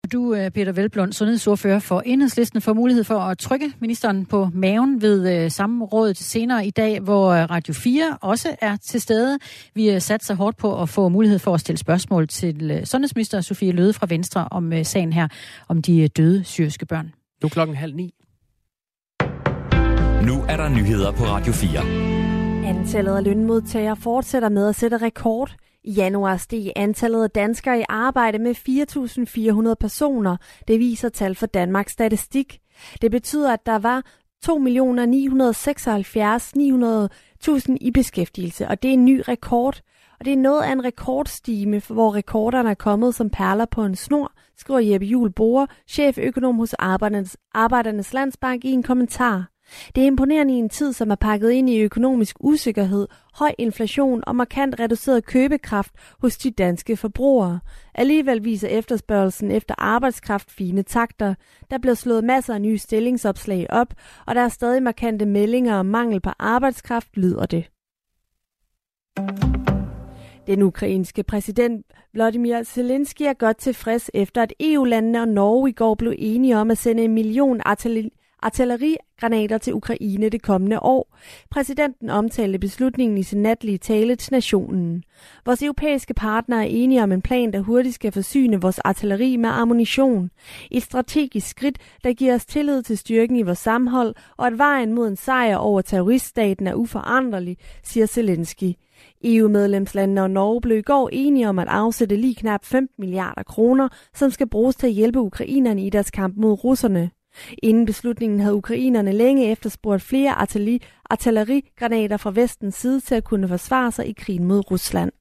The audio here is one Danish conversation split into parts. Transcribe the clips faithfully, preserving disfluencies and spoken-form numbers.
Du, Peter Hvelplund, sundhedsordfører for Enhedslisten, får mulighed for at trykke ministeren på maven ved samrådet senere i dag, hvor Radio fire også er til stede. Vi har sat sig hårdt på at få mulighed for at stille spørgsmål til sundhedsminister Sophie Løhde fra Venstre om sagen her, om de døde syriske børn. Nu klokken halv ni. Nu er der nyheder på Radio fire. Antallet af lønmodtagere fortsætter med at sætte rekord. I januar steg antallet af danskere i arbejde med fire tusind fire hundrede personer. Det viser tal for Danmarks Statistik. Det betyder, at der var to millioner ni hundrede og seksoghalvfjerds tusind ni hundrede i beskæftigelse, og det er en ny rekord. Og det er noget af en rekordstime, hvor rekorderne er kommet som perler på en snor, skriver Jeppe Juhl Boer, cheføkonom hos Arbejdernes, Arbejdernes Landsbank, i en kommentar. Det er imponerende i en tid, som er pakket ind i økonomisk usikkerhed, høj inflation og markant reduceret købekraft hos de danske forbrugere. Alligevel viser efterspørgelsen efter arbejdskraft fine takter. Der bliver slået masser af nye stillingsopslag op, og der er stadig markante meldinger om mangel på arbejdskraft, lyder det. Den ukrainske præsident Volodymyr Zelensky er godt tilfreds efter, at E U-landene og Norge i går blev enige om at sende en million artilleri artillerigranater til Ukraine det kommende år. Præsidenten omtalte beslutningen i sin natlige tale til nationen. Vores europæiske partnere er enige om en plan, der hurtigt skal forsyne vores artilleri med ammunition. Et strategisk skridt, der giver os tillid til styrken i vores sammenhold, og at vejen mod en sejr over terroriststaten er uforanderlig, siger Zelensky. E U-medlemslandene og Norge blev i går enige om at afsætte lige knap femten milliarder kroner, som skal bruges til at hjælpe ukrainerne i deres kamp mod russerne. Inden beslutningen havde ukrainerne længe efterspurgt flere artilleri, artillerigranater fra vestens side til at kunne forsvare sig i krigen mod Rusland.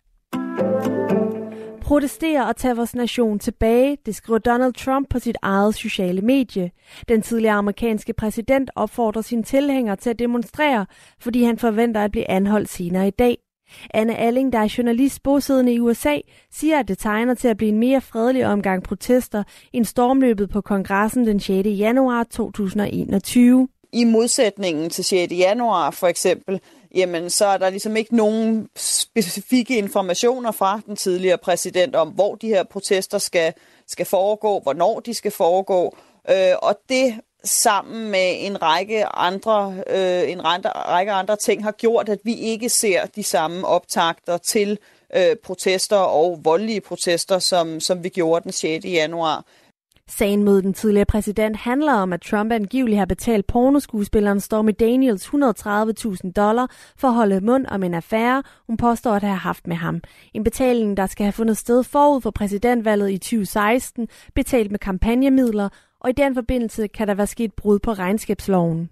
Protestere og tage vores nation tilbage, det skriver Donald Trump på sit eget sociale medie. Den tidligere amerikanske præsident opfordrer sine tilhængere til at demonstrere, fordi han forventer at blive anholdt senere i dag. Anne Alling, der er journalist bosiddende i U S A, siger, at det tegner til at blive en mere fredelig omgang protester end stormløbet på kongressen den sjette januar to tusind og enogtyve. I modsætningen til sjette januar for eksempel, jamen så er der ligesom ikke nogen specifikke informationer fra den tidligere præsident om, hvor de her protester skal, skal foregå, hvornår de skal foregå, øh, og det sammen med en række andre øh, en række andre ting har gjort, at vi ikke ser de samme optakter til øh, protester og voldelige protester, som, som vi gjorde den sjette januar. Sagen mod den tidligere præsident handler om, at Trump angiveligt har betalt pornoskuespilleren Stormy Daniels et hundrede og tredive tusind dollar for at holde mund om en affære, hun påstår at have haft med ham. En betaling, der skal have fundet sted forud for præsidentvalget i tyve seksten, betalt med kampagnemidler, og i den forbindelse kan der være sket brud på regnskabsloven.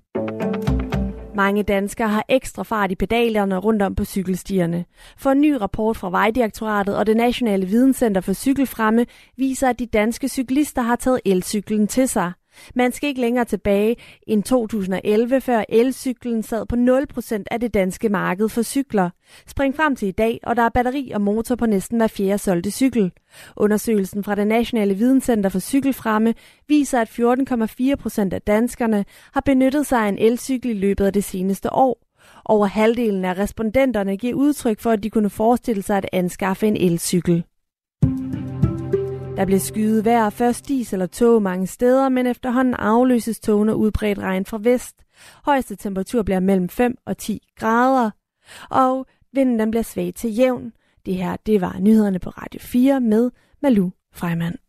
Mange danskere har ekstra fart i pedalerne rundt om på cykelstierne. For en ny rapport fra Vejdirektoratet og det Nationale Videnscenter for Cykelfremme viser, at de danske cyklister har taget elcyklen til sig. Man skal ikke længere tilbage end to tusind og elleve, før elcyklen sad på nul procent af det danske marked for cykler. Spring frem til i dag, og der er batteri og motor på næsten hver fjerde solgte cykel. Undersøgelsen fra det Nationale Videnscenter for Cykelfremme viser, at fjorten komma fire procent af danskerne har benyttet sig af en elcykel i løbet af det seneste år. Over halvdelen af respondenterne giver udtryk for, at de kunne forestille sig at anskaffe en elcykel. Der bliver skyet vejr, først dis eller tog mange steder, men efterhånden afløses togene udbredt regn fra vest. Højeste temperatur bliver mellem fem og ti grader, og vinden den bliver svag til jævn. Det her, det var nyhederne på Radio fire med Malou Freimann.